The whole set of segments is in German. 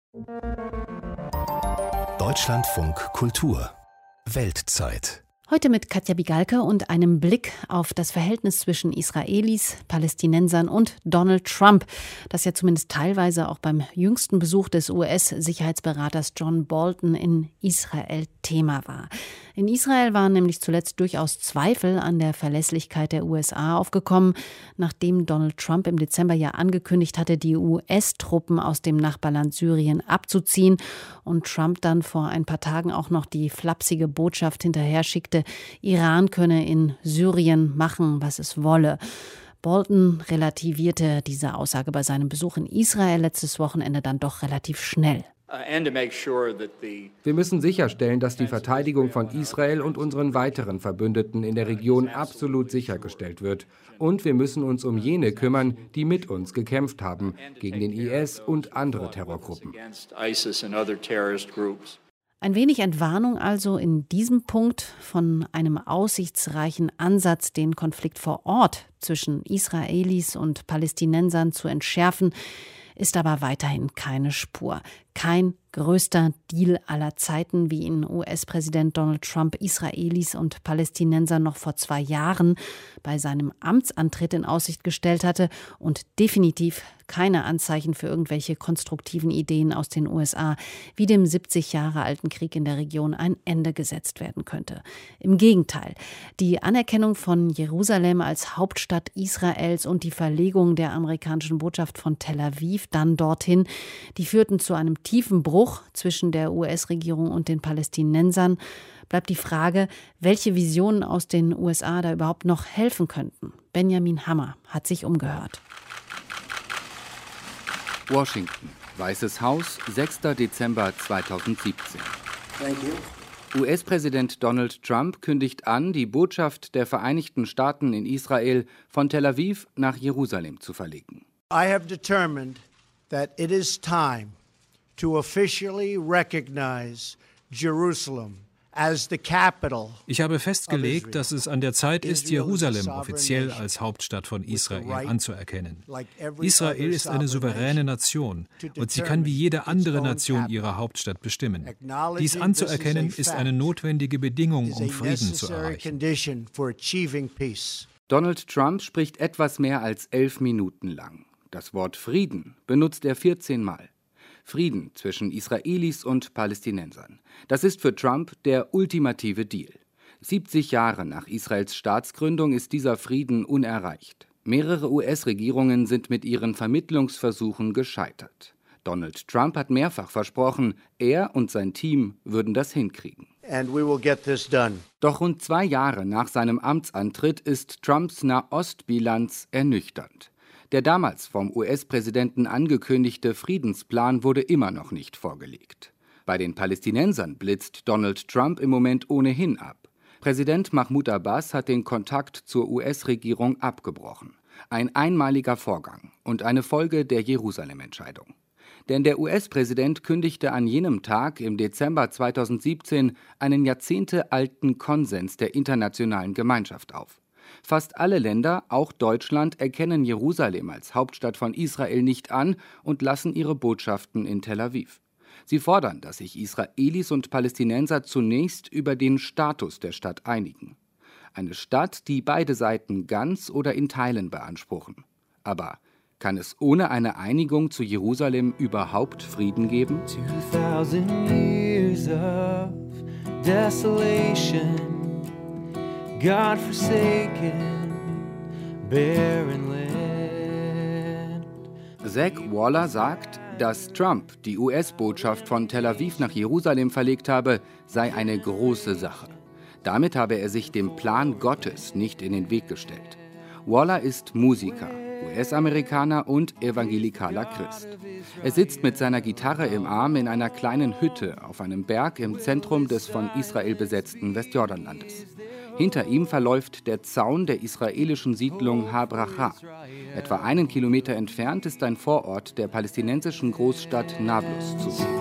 Deutschlandfunk Kultur Weltzeit. Heute mit Katja Bigalke und einem Blick auf das Verhältnis zwischen Israelis, Palästinensern und Donald Trump, das ja zumindest teilweise auch beim jüngsten Besuch des US-Sicherheitsberaters John Bolton in Israel Thema war. In Israel waren nämlich zuletzt durchaus Zweifel an der Verlässlichkeit der USA aufgekommen, nachdem Donald Trump im Dezember ja angekündigt hatte, die US-Truppen aus dem Nachbarland Syrien abzuziehen und Trump dann vor ein paar Tagen auch noch die flapsige Botschaft hinterher schickte, Iran könne in Syrien machen, was es wolle. Bolton relativierte diese Aussage bei seinem Besuch in Israel letztes Wochenende dann doch relativ schnell. Wir müssen sicherstellen, dass die Verteidigung von Israel und unseren weiteren Verbündeten in der Region absolut sichergestellt wird. Und wir müssen uns um jene kümmern, die mit uns gekämpft haben, gegen den IS und andere Terrorgruppen. Ein wenig Entwarnung also in diesem Punkt von einem aussichtsreichen Ansatz, den Konflikt vor Ort zwischen Israelis und Palästinensern zu entschärfen, ist aber weiterhin keine Spur. Kein größter Deal aller Zeiten, wie ihn US-Präsident Donald Trump Israelis und Palästinensern noch vor 2 Jahren bei seinem Amtsantritt in Aussicht gestellt hatte und definitiv keine Anzeichen für irgendwelche konstruktiven Ideen aus den USA, wie dem 70 Jahre alten Krieg in der Region ein Ende gesetzt werden könnte. Im Gegenteil, die Anerkennung von Jerusalem als Hauptstadt Israels und die Verlegung der amerikanischen Botschaft von Tel Aviv dann dorthin, die führten zu einem tiefen Bruch zwischen der US-Regierung und den Palästinensern. Bleibt die Frage, welche Visionen aus den USA da überhaupt noch helfen könnten. Benjamin Hammer hat sich umgehört. Washington, Weißes Haus, 6. Dezember 2017. US-Präsident Donald Trump kündigt an, die Botschaft der Vereinigten Staaten in Israel von Tel Aviv nach Jerusalem zu verlegen. I have determined that it is time to officially recognize Jerusalem as the capital. Ich habe festgelegt, dass es an der Zeit ist, Jerusalem offiziell als Hauptstadt von Israel anzuerkennen. Israel ist eine souveräne Nation und sie kann wie jede andere Nation ihre Hauptstadt bestimmen. Dies anzuerkennen ist eine notwendige Bedingung, um Frieden zu erreichen. Donald Trump spricht etwas mehr als 11 Minuten lang. Das Wort Frieden benutzt er 14 Mal. Frieden zwischen Israelis und Palästinensern. Das ist für Trump der ultimative Deal. 70 Jahre nach Israels Staatsgründung ist dieser Frieden unerreicht. Mehrere US-Regierungen sind mit ihren Vermittlungsversuchen gescheitert. Donald Trump hat mehrfach versprochen, er und sein Team würden das hinkriegen. And we will get this done. Doch rund 2 Jahre nach seinem Amtsantritt ist Trumps Nahostbilanz ernüchternd. Der damals vom US-Präsidenten angekündigte Friedensplan wurde immer noch nicht vorgelegt. Bei den Palästinensern blitzt Donald Trump im Moment ohnehin ab. Präsident Mahmoud Abbas hat den Kontakt zur US-Regierung abgebrochen. Ein einmaliger Vorgang und eine Folge der Jerusalem-Entscheidung. Denn der US-Präsident kündigte an jenem Tag im Dezember 2017 einen jahrzehntealten Konsens der internationalen Gemeinschaft auf. Fast alle Länder, auch Deutschland, erkennen Jerusalem als Hauptstadt von Israel nicht an und lassen ihre Botschaften in Tel Aviv. Sie fordern, dass sich Israelis und Palästinenser zunächst über den Status der Stadt einigen. Eine Stadt, die beide Seiten ganz oder in Teilen beanspruchen. Aber kann es ohne eine Einigung zu Jerusalem überhaupt Frieden geben? 2000 years of desolation, God-forsaken, barren land. Zach Waller sagt, dass Trump die US-Botschaft von Tel Aviv nach Jerusalem verlegt habe, sei eine große Sache. Damit habe er sich dem Plan Gottes nicht in den Weg gestellt. Waller ist Musiker, US-Amerikaner und evangelikaler Christ. Er sitzt mit seiner Gitarre im Arm in einer kleinen Hütte auf einem Berg im Zentrum des von Israel besetzten Westjordanlandes. Hinter ihm verläuft der Zaun der israelischen Siedlung Ha-Bracha. Etwa 1 Kilometer entfernt ist ein Vorort der palästinensischen Großstadt Nablus zu sehen.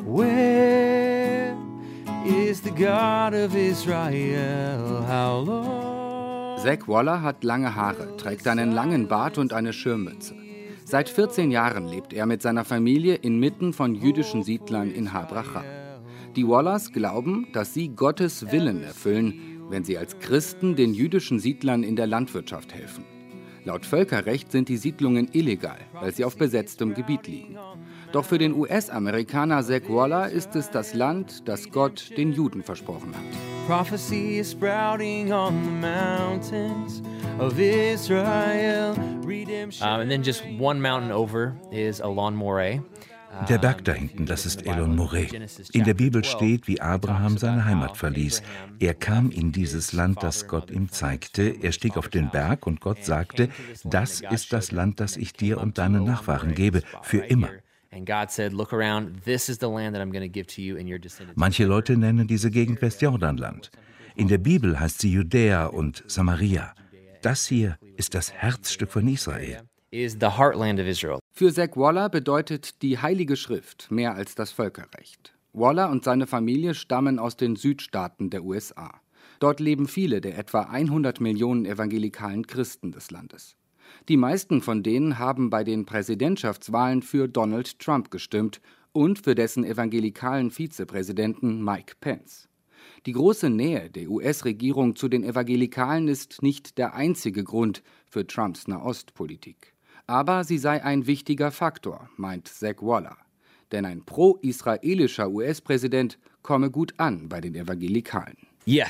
Where is the God of Israel? How long? Zach Waller hat lange Haare, trägt einen langen Bart und eine Schirmmütze. Seit 14 Jahren lebt er mit seiner Familie inmitten von jüdischen Siedlern in Ha-Bracha. Die Wallahs glauben, dass sie Gottes Willen erfüllen, wenn sie als Christen den jüdischen Siedlern in der Landwirtschaft helfen. Laut Völkerrecht sind die Siedlungen illegal, weil sie auf besetztem Gebiet liegen. Doch für den US-Amerikaner Zach Wallah ist es das Land, das Gott den Juden versprochen hat. Prophecy is sprouting on the mountains of Israel. And then just one mountain over is Elon Moreh. Der Berg da hinten, das ist Elon Moreh. In der Bibel steht, wie Abraham seine Heimat verließ. Er kam in dieses Land, das Gott ihm zeigte. Er stieg auf den Berg und Gott sagte, das ist das Land, das ich dir und deinen Nachfahren gebe, für immer. Manche Leute nennen diese Gegend Westjordanland. In der Bibel heißt sie Judäa und Samaria. Das hier ist das Herzstück von Israel. Für Zach Wallah bedeutet die Heilige Schrift mehr als das Völkerrecht. Wallah und seine Familie stammen aus den Südstaaten der USA. Dort leben viele der etwa 100 Millionen evangelikalen Christen des Landes. Die meisten von denen haben bei den Präsidentschaftswahlen für Donald Trump gestimmt und für dessen evangelikalen Vizepräsidenten Mike Pence. Die große Nähe der US-Regierung zu den Evangelikalen ist nicht der einzige Grund für Trumps Nahostpolitik. Aber sie sei ein wichtiger Faktor, meint Zach Wallah. Denn ein pro-israelischer US-Präsident komme gut an bei den Evangelikalen. Ja,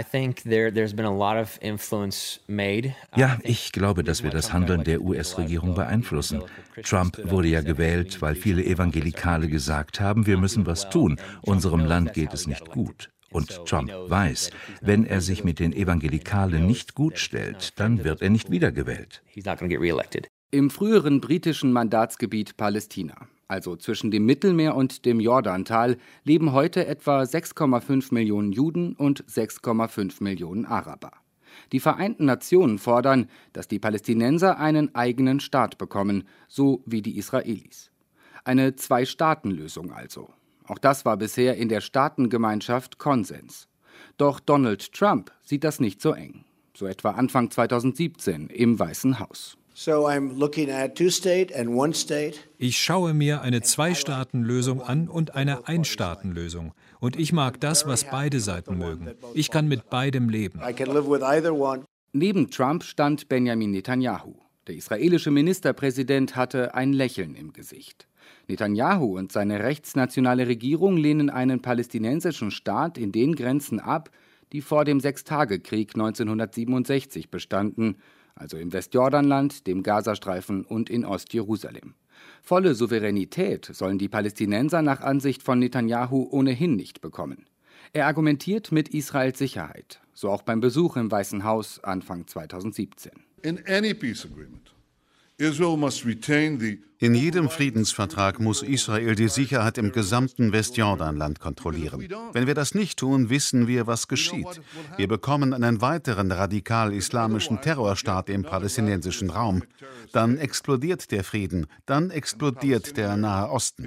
ich glaube, dass wir das Handeln der US-Regierung beeinflussen. Trump wurde ja gewählt, weil viele Evangelikale gesagt haben, wir müssen was tun, unserem Land geht es nicht gut. Und Trump weiß, wenn er sich mit den Evangelikalen nicht gut stellt, dann wird er nicht wiedergewählt. Im früheren britischen Mandatsgebiet Palästina, also zwischen dem Mittelmeer und dem Jordantal, leben heute etwa 6,5 Millionen Juden und 6,5 Millionen Araber. Die Vereinten Nationen fordern, dass die Palästinenser einen eigenen Staat bekommen, so wie die Israelis. Eine Zwei-Staaten-Lösung also. Auch das war bisher in der Staatengemeinschaft Konsens. Doch Donald Trump sieht das nicht so eng. So etwa Anfang 2017 im Weißen Haus. Ich schaue mir eine Zwei-Staaten-Lösung an und eine Ein-Staaten-Lösung. Und ich mag das, was beide Seiten mögen. Ich kann mit beidem leben. Neben Trump stand Benjamin Netanyahu. Der israelische Ministerpräsident hatte ein Lächeln im Gesicht. Netanyahu und seine rechtsnationale Regierung lehnen einen palästinensischen Staat in den Grenzen ab, die vor dem Sechstagekrieg 1967 bestanden, also im Westjordanland, dem Gazastreifen und in Ostjerusalem. Volle Souveränität sollen die Palästinenser nach Ansicht von Netanyahu ohnehin nicht bekommen. Er argumentiert mit Israels Sicherheit, so auch beim Besuch im Weißen Haus Anfang 2017. In jedem Friedensvertrag muss Israel die Sicherheit im gesamten Westjordanland kontrollieren. Wenn wir das nicht tun, wissen wir, was geschieht. Wir bekommen einen weiteren radikal-islamischen Terrorstaat im palästinensischen Raum. Dann explodiert der Frieden, dann explodiert der Nahe Osten.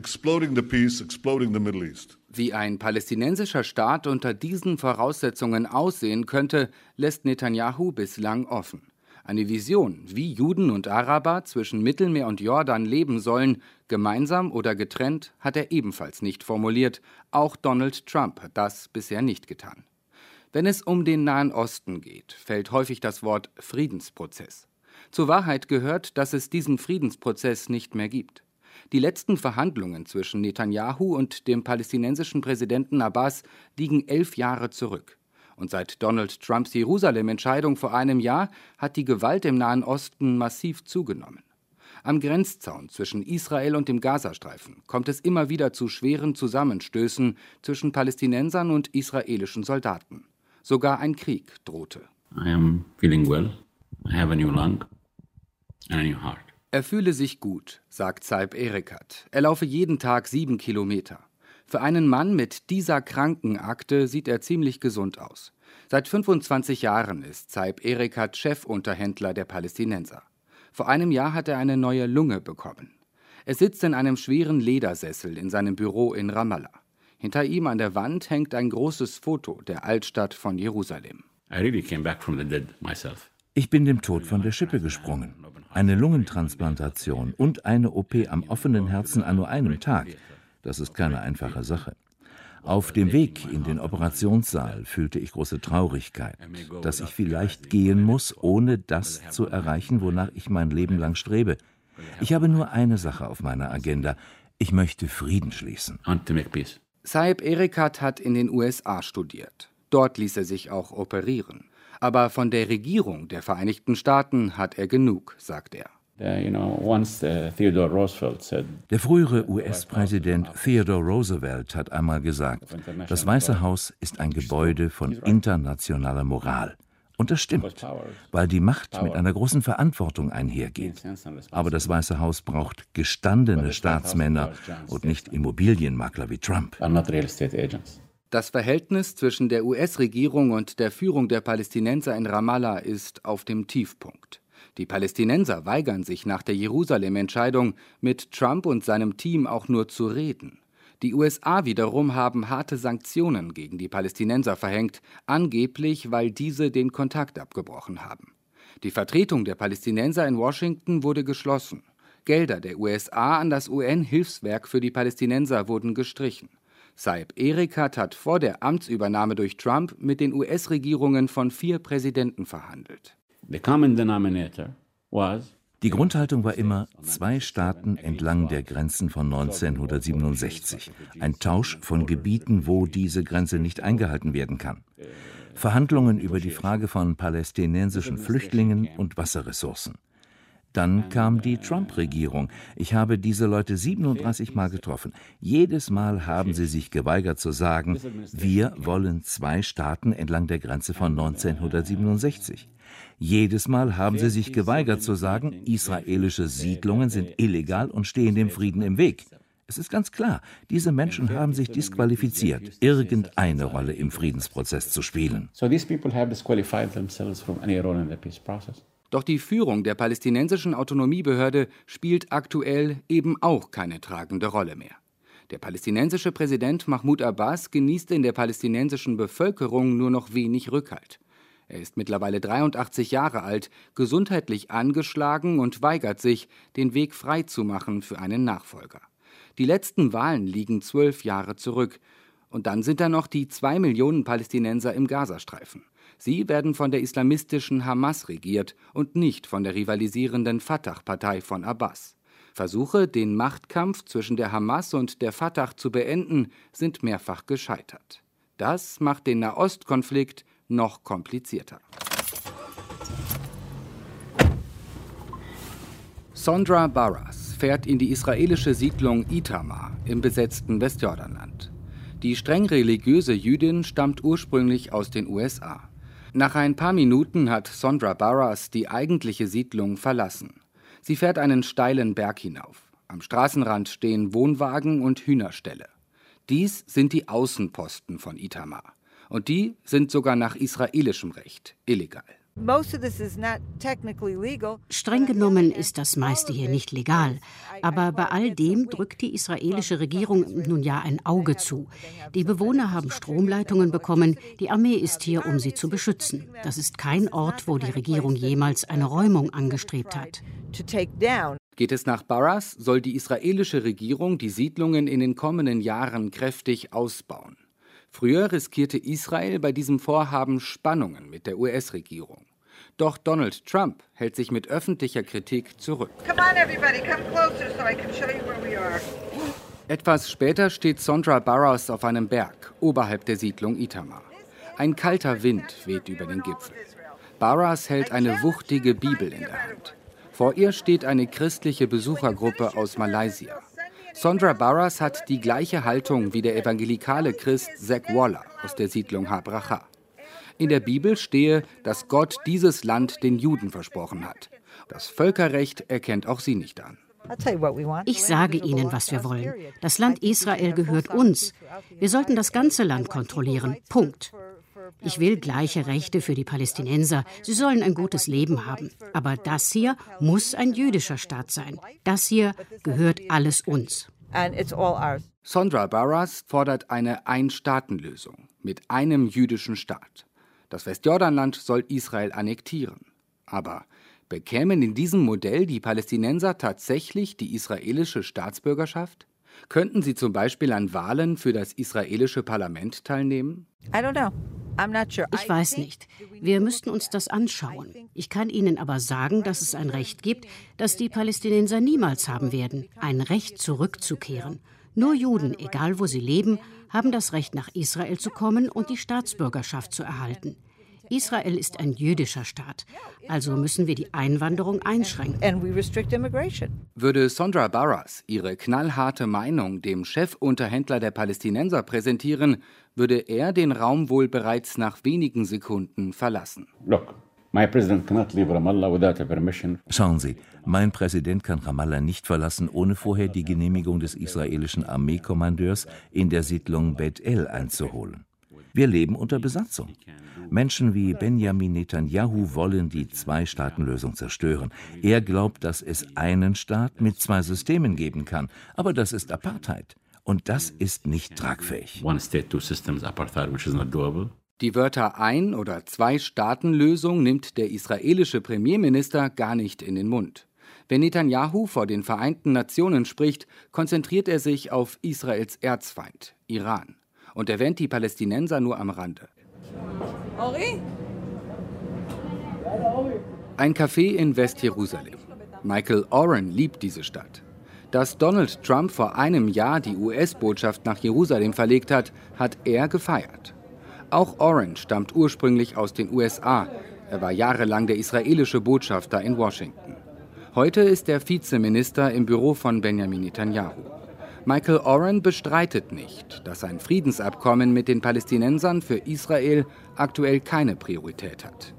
Wie ein palästinensischer Staat unter diesen Voraussetzungen aussehen könnte, lässt Netanyahu bislang offen. Eine Vision, wie Juden und Araber zwischen Mittelmeer und Jordan leben sollen, gemeinsam oder getrennt, hat er ebenfalls nicht formuliert. Auch Donald Trump hat das bisher nicht getan. Wenn es um den Nahen Osten geht, fällt häufig das Wort Friedensprozess. Zur Wahrheit gehört, dass es diesen Friedensprozess nicht mehr gibt. Die letzten Verhandlungen zwischen Netanyahu und dem palästinensischen Präsidenten Abbas liegen 11 Jahre zurück. Und seit Donald Trumps Jerusalem-Entscheidung vor einem Jahr hat die Gewalt im Nahen Osten massiv zugenommen. Am Grenzzaun zwischen Israel und dem Gazastreifen kommt es immer wieder zu schweren Zusammenstößen zwischen Palästinensern und israelischen Soldaten. Sogar ein Krieg drohte. I am feeling well. I have a new lung and a new heart. Er fühle sich gut, sagt Saib Erekat. Er laufe jeden Tag 7 Kilometer. Für einen Mann mit dieser Krankenakte sieht er ziemlich gesund aus. Seit 25 Jahren ist Saib Erekat Chefunterhändler der Palästinenser. Vor einem Jahr hat er eine neue Lunge bekommen. Er sitzt in einem schweren Ledersessel in seinem Büro in Ramallah. Hinter ihm an der Wand hängt ein großes Foto der Altstadt von Jerusalem. I really came back from the dead myself. Ich bin dem Tod von der Schippe gesprungen. Eine Lungentransplantation und eine OP am offenen Herzen an nur einem Tag, das ist keine einfache Sache. Auf dem Weg in den Operationssaal fühlte ich große Traurigkeit, dass ich vielleicht gehen muss, ohne das zu erreichen, wonach ich mein Leben lang strebe. Ich habe nur eine Sache auf meiner Agenda. Ich möchte Frieden schließen. Saeb Erekat hat in den USA studiert. Dort ließ er sich auch operieren. Aber von der Regierung der Vereinigten Staaten hat er genug, sagt er. Der frühere US-Präsident Theodore Roosevelt hat einmal gesagt, das Weiße Haus ist ein Gebäude von internationaler Moral. Und das stimmt, weil die Macht mit einer großen Verantwortung einhergeht. Aber das Weiße Haus braucht gestandene Staatsmänner und nicht Immobilienmakler wie Trump. Das Verhältnis zwischen der US-Regierung und der Führung der Palästinenser in Ramallah ist auf dem Tiefpunkt. Die Palästinenser weigern sich nach der Jerusalem-Entscheidung, mit Trump und seinem Team auch nur zu reden. Die USA wiederum haben harte Sanktionen gegen die Palästinenser verhängt, angeblich, weil diese den Kontakt abgebrochen haben. Die Vertretung der Palästinenser in Washington wurde geschlossen. Gelder der USA an das UN-Hilfswerk für die Palästinenser wurden gestrichen. Saeb Erekat hat vor der Amtsübernahme durch Trump mit den US-Regierungen von 4 Präsidenten verhandelt. Die Grundhaltung war immer 2 Staaten entlang der Grenzen von 1967. Ein Tausch von Gebieten, wo diese Grenze nicht eingehalten werden kann. Verhandlungen über die Frage von palästinensischen Flüchtlingen und Wasserressourcen. Dann kam die Trump-Regierung. Ich habe diese Leute 37 Mal getroffen. Jedes Mal haben sie sich geweigert zu sagen, wir wollen 2 Staaten entlang der Grenze von 1967. Jedes Mal haben sie sich geweigert zu sagen, israelische Siedlungen sind illegal und stehen dem Frieden im Weg. Es ist ganz klar, diese Menschen haben sich disqualifiziert, irgendeine Rolle im Friedensprozess zu spielen. Doch die Führung der palästinensischen Autonomiebehörde spielt aktuell eben auch keine tragende Rolle mehr. Der palästinensische Präsident Mahmoud Abbas genießt in der palästinensischen Bevölkerung nur noch wenig Rückhalt. Er ist mittlerweile 83 Jahre alt, gesundheitlich angeschlagen und weigert sich, den Weg frei zu machen für einen Nachfolger. Die letzten Wahlen liegen 12 Jahre zurück. Und dann sind da noch die 2 Millionen Palästinenser im Gazastreifen. Sie werden von der islamistischen Hamas regiert und nicht von der rivalisierenden Fatah-Partei von Abbas. Versuche, den Machtkampf zwischen der Hamas und der Fatah zu beenden, sind mehrfach gescheitert. Das macht den Nahostkonflikt noch komplizierter. Sondra Barras fährt in die israelische Siedlung Itamar im besetzten Westjordanland. Die streng religiöse Jüdin stammt ursprünglich aus den USA. Nach ein paar Minuten hat Sondra Barras die eigentliche Siedlung verlassen. Sie fährt einen steilen Berg hinauf. Am Straßenrand stehen Wohnwagen und Hühnerställe. Dies sind die Außenposten von Itamar. Und die sind sogar nach israelischem Recht illegal. Streng genommen ist das meiste hier nicht legal. Aber bei all dem drückt die israelische Regierung nun ja ein Auge zu. Die Bewohner haben Stromleitungen bekommen. Die Armee ist hier, um sie zu beschützen. Das ist kein Ort, wo die Regierung jemals eine Räumung angestrebt hat. Geht es nach Barras, soll die israelische Regierung die Siedlungen in den kommenden Jahren kräftig ausbauen. Früher riskierte Israel bei diesem Vorhaben Spannungen mit der US-Regierung. Doch Donald Trump hält sich mit öffentlicher Kritik zurück. Etwas später steht Sondra Barras auf einem Berg oberhalb der Siedlung Itamar. Ein kalter Wind weht über den Gipfel. Barras hält eine wuchtige Bibel in der Hand. Vor ihr steht eine christliche Besuchergruppe aus Malaysia. Sondra Barras hat die gleiche Haltung wie der evangelikale Christ Zach Waller aus der Siedlung Ha-Bracha. In der Bibel stehe, dass Gott dieses Land den Juden versprochen hat. Das Völkerrecht erkennt auch sie nicht an. Ich sage Ihnen, was wir wollen. Das Land Israel gehört uns. Wir sollten das ganze Land kontrollieren. Punkt. Ich will gleiche Rechte für die Palästinenser. Sie sollen ein gutes Leben haben. Aber das hier muss ein jüdischer Staat sein. Das hier gehört alles uns. Sondra Barras fordert eine Ein-Staaten-Lösung mit einem jüdischen Staat. Das Westjordanland soll Israel annektieren. Aber bekämen in diesem Modell die Palästinenser tatsächlich die israelische Staatsbürgerschaft? Könnten sie zum Beispiel an Wahlen für das israelische Parlament teilnehmen? Ich weiß nicht. Wir müssten uns das anschauen. Ich kann Ihnen aber sagen, dass es ein Recht gibt, das die Palästinenser niemals haben werden. Ein Recht, zurückzukehren. Nur Juden, egal wo sie leben, haben das Recht, nach Israel zu kommen und die Staatsbürgerschaft zu erhalten. Israel ist ein jüdischer Staat, also müssen wir die Einwanderung einschränken. Würde Sondra Barras ihre knallharte Meinung dem Chefunterhändler der Palästinenser präsentieren, würde er den Raum wohl bereits nach wenigen Sekunden verlassen. Schauen Sie, mein Präsident kann Ramallah nicht verlassen, ohne vorher die Genehmigung des israelischen Armeekommandeurs in der Siedlung Beit El einzuholen. Wir leben unter Besatzung. Menschen wie Benjamin Netanyahu wollen die Zwei-Staaten-Lösung zerstören. Er glaubt, dass es einen Staat mit zwei Systemen geben kann. Aber das ist Apartheid. Und das ist nicht tragfähig. Die Wörter Ein- oder Zwei-Staaten-Lösung nimmt der israelische Premierminister gar nicht in den Mund. Wenn Netanyahu vor den Vereinten Nationen spricht, konzentriert er sich auf Israels Erzfeind, Iran, und erwähnt die Palästinenser nur am Rande. Ein Café in Westjerusalem. Michael Oren liebt diese Stadt. Dass Donald Trump vor einem Jahr die US-Botschaft nach Jerusalem verlegt hat, hat er gefeiert. Auch Oren stammt ursprünglich aus den USA. Er war jahrelang der israelische Botschafter in Washington. Heute ist er Vizeminister im Büro von Benjamin Netanyahu. Michael Oren bestreitet nicht, dass ein Friedensabkommen mit den Palästinensern für Israel aktuell keine Priorität hat.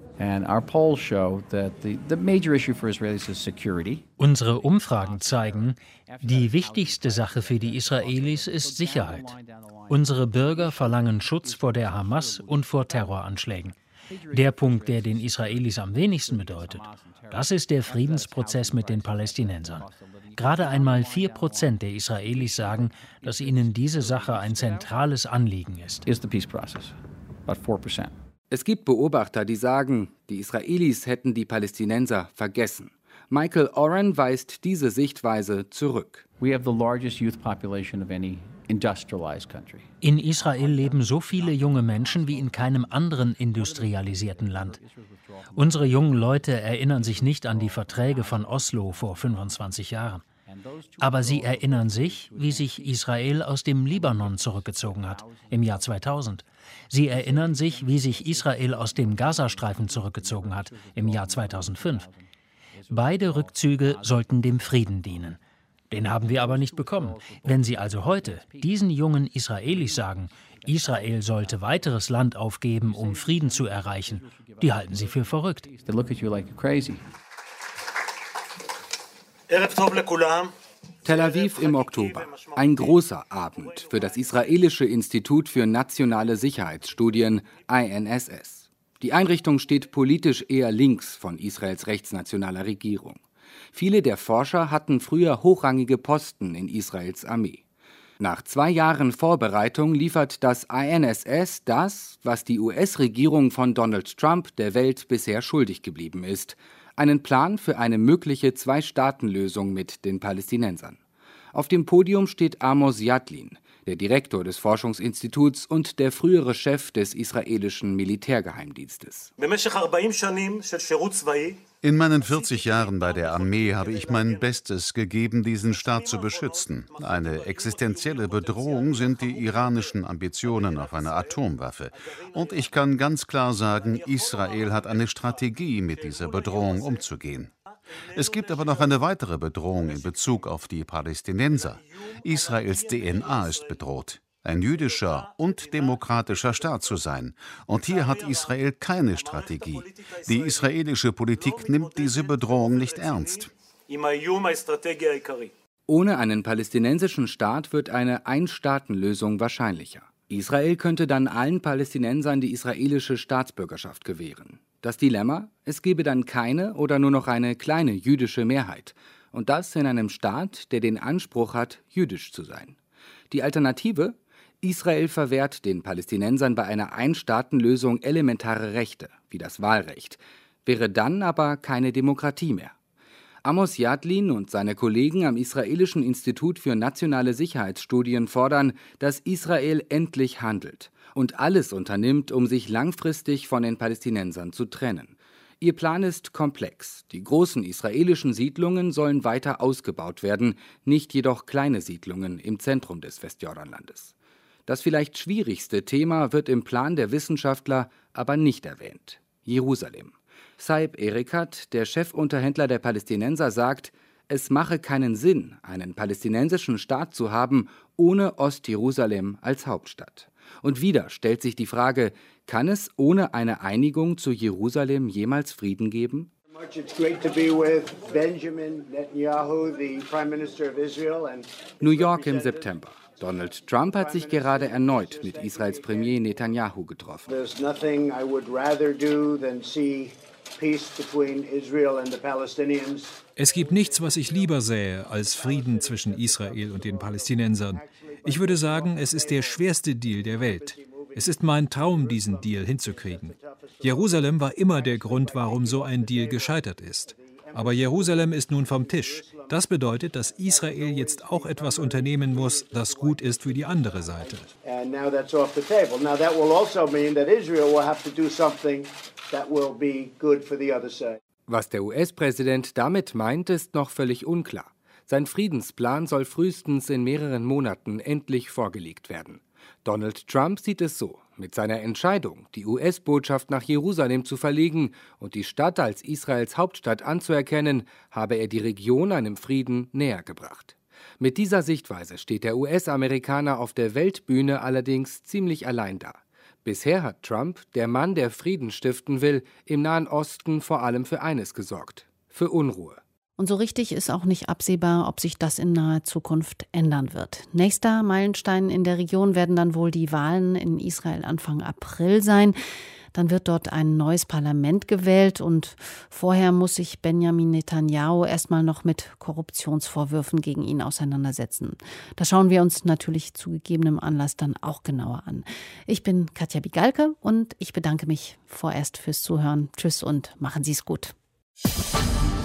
Unsere Umfragen zeigen, die wichtigste Sache für die Israelis ist Sicherheit. Unsere Bürger verlangen Schutz vor der Hamas und vor Terroranschlägen. Der Punkt, der den Israelis am wenigsten bedeutet, das ist der Friedensprozess mit den Palästinensern. Gerade einmal 4% der Israelis sagen, dass ihnen diese Sache ein zentrales Anliegen ist. Es gibt Beobachter, die sagen, die Israelis hätten die Palästinenser vergessen. Michael Oren weist diese Sichtweise zurück. In Israel leben so viele junge Menschen wie in keinem anderen industrialisierten Land. Unsere jungen Leute erinnern sich nicht an die Verträge von Oslo vor 25 Jahren. Aber sie erinnern sich, wie sich Israel aus dem Libanon zurückgezogen hat, im Jahr 2000. Sie erinnern sich, wie sich Israel aus dem Gazastreifen zurückgezogen hat, im Jahr 2005. Beide Rückzüge sollten dem Frieden dienen. Den haben wir aber nicht bekommen. Wenn Sie also heute diesen jungen Israelis sagen, Israel sollte weiteres Land aufgeben, um Frieden zu erreichen, die halten Sie für verrückt. Tel Aviv im Oktober. Ein großer Abend für das israelische Institut für nationale Sicherheitsstudien, INSS. Die Einrichtung steht politisch eher links von Israels rechtsnationaler Regierung. Viele der Forscher hatten früher hochrangige Posten in Israels Armee. Nach 2 Jahren Vorbereitung liefert das INSS das, was die US-Regierung von Donald Trump der Welt bisher schuldig geblieben ist: einen Plan für eine mögliche Zwei-Staaten-Lösung mit den Palästinensern. Auf dem Podium steht Amos Yadlin, der Direktor des Forschungsinstituts und der frühere Chef des israelischen Militärgeheimdienstes. In meinen 40 Jahren bei der Armee habe ich mein Bestes gegeben, diesen Staat zu beschützen. Eine existenzielle Bedrohung sind die iranischen Ambitionen auf eine Atomwaffe. Und ich kann ganz klar sagen, Israel hat eine Strategie, mit dieser Bedrohung umzugehen. Es gibt aber noch eine weitere Bedrohung in Bezug auf die Palästinenser. Israels DNA ist bedroht, ein jüdischer und demokratischer Staat zu sein. Und hier hat Israel keine Strategie. Die israelische Politik nimmt diese Bedrohung nicht ernst. Ohne einen palästinensischen Staat wird eine Ein-Staaten-Lösung wahrscheinlicher. Israel könnte dann allen Palästinensern die israelische Staatsbürgerschaft gewähren. Das Dilemma: Es gäbe dann keine oder nur noch eine kleine jüdische Mehrheit. Und das in einem Staat, der den Anspruch hat, jüdisch zu sein. Die Alternative: Israel verwehrt den Palästinensern bei einer Ein-Staaten-Lösung elementare Rechte, wie das Wahlrecht. wäre dann aber keine Demokratie mehr. Amos Yadlin und seine Kollegen am Israelischen Institut für nationale Sicherheitsstudien fordern, dass Israel endlich handelt und alles unternimmt, um sich langfristig von den Palästinensern zu trennen. Ihr Plan ist komplex. Die großen israelischen Siedlungen sollen weiter ausgebaut werden, nicht jedoch kleine Siedlungen im Zentrum des Westjordanlandes. Das vielleicht schwierigste Thema wird im Plan der Wissenschaftler aber nicht erwähnt: Jerusalem. Saib Erekat, der Chefunterhändler der Palästinenser, sagt, es mache keinen Sinn, einen palästinensischen Staat zu haben, ohne Ost-Jerusalem als Hauptstadt. Und wieder stellt sich die Frage, kann es ohne eine Einigung zu Jerusalem jemals Frieden geben? New York im September. Donald Trump hat sich gerade erneut mit Israels Premier Netanyahu getroffen. Es gibt nichts, was ich lieber sähe, als Frieden zwischen Israel und den Palästinensern. Ich würde sagen, es ist der schwerste Deal der Welt. Es ist mein Traum, diesen Deal hinzukriegen. Jerusalem war immer der Grund, warum so ein Deal gescheitert ist. Aber Jerusalem ist nun vom Tisch. Das bedeutet, dass Israel jetzt auch etwas unternehmen muss, das gut ist für die andere Seite. Was der US-Präsident damit meint, ist noch völlig unklar. Sein Friedensplan soll frühestens in mehreren Monaten endlich vorgelegt werden. Donald Trump sieht es so: Mit seiner Entscheidung, die US-Botschaft nach Jerusalem zu verlegen und die Stadt als Israels Hauptstadt anzuerkennen, habe er die Region einem Frieden näher gebracht. Mit dieser Sichtweise steht der US-Amerikaner auf der Weltbühne allerdings ziemlich allein da. Bisher hat Trump, der Mann, der Frieden stiften will, im Nahen Osten vor allem für eines gesorgt: für Unruhe. Und so richtig ist auch nicht absehbar, ob sich das in naher Zukunft ändern wird. Nächster Meilenstein in der Region werden dann wohl die Wahlen in Israel Anfang April sein. Dann wird dort ein neues Parlament gewählt und vorher muss sich Benjamin Netanyahu erstmal noch mit Korruptionsvorwürfen gegen ihn auseinandersetzen. Das schauen wir uns natürlich zu gegebenem Anlass dann auch genauer an. Ich bin Katja Bigalke und ich bedanke mich vorerst fürs Zuhören. Tschüss und machen Sie es gut.